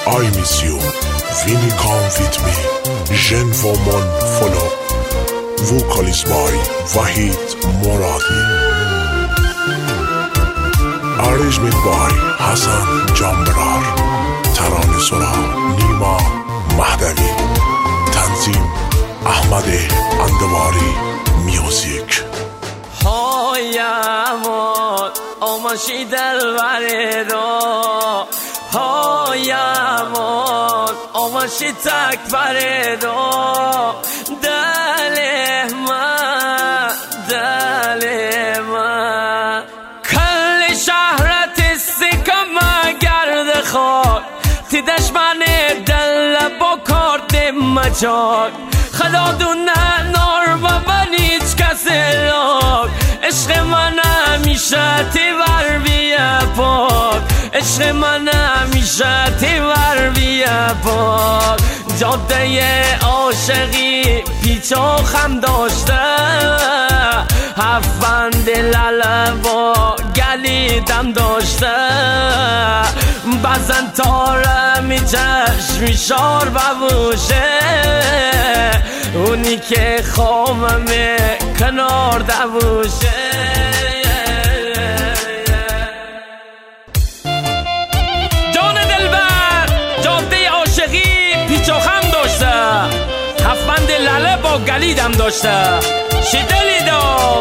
I miss you. Vinny come with me. Jen Vomon follow. Vocalist by Wahid Moradi. Arrangement by Hassan Jambarar. Tarane Sora Nima Mahdavi. Tanzim Ahmad Andawari. Music. هایمان آماشی دلبره دا هایمان آماشی تک بره دا دل من کل شهرت استکم گرد خاک تی دشمن دل با کارت مجاک خدا دونه نار و من هیچ کس راک عشق من همیشه تیور بیه پاک عشق من همیشه تیور بیه پاک جاده عاشقی پیچ و خم داشته هفت لله با گلیدم داشته بزن تاره می چشمی شار ببوشه اونی که خاممه کنار دووشه جان دلبر جاده عاشقی پیچ و خم داشته هفت لله با گلیدم داشته شدلی دا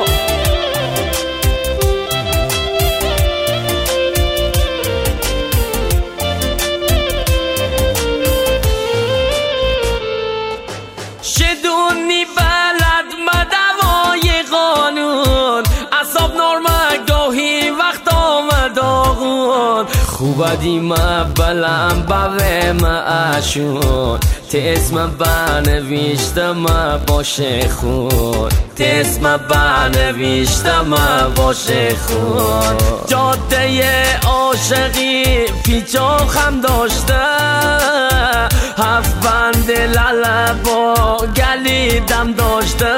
شدونی بلد مدوای قانون اصاب نرمه گاهی وقت آمد آغون خوبه دیمه بلم بوه معشون تی اسم بنویشتم باشه خون تی اسم بنویشتم باشه خون جاده عاشقی پیچ و خم داشته هفت بند لله با گلیدم داشته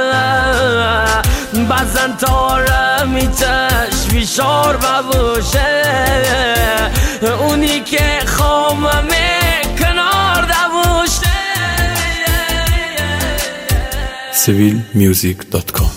بزن تاره می چشمی شار ببوشه اونی که خاممه کنار دووشه civilmusic.com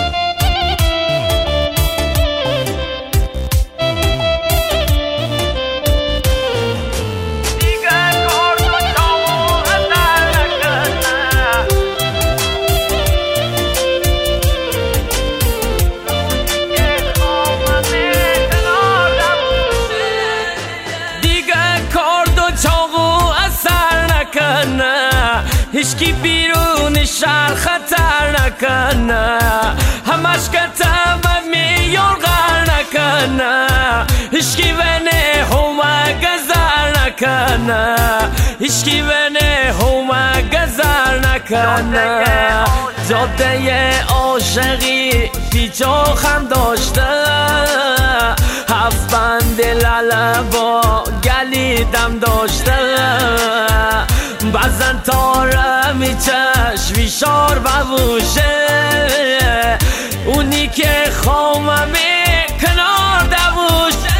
هیچکی بیرون شهر خطر نکنه همش کتم میار غر نکنه هیچکی ونه همه گذر نکنه هیچکی ونه همه گذر نکنه جاده عاشقی پیچ و خم داشته هفت بند لله با گلیدم داشته بزن تاره می چشمی شار ببوشه اونی که خاممه کنار دووشه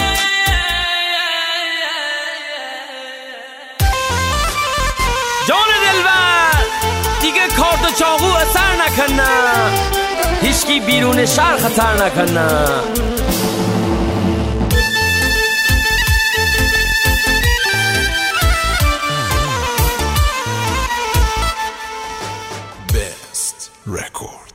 جان دلبر دیگه کارت و چاقو اثر نکنه هیچکی بیرون شهر خطر نکنه Record.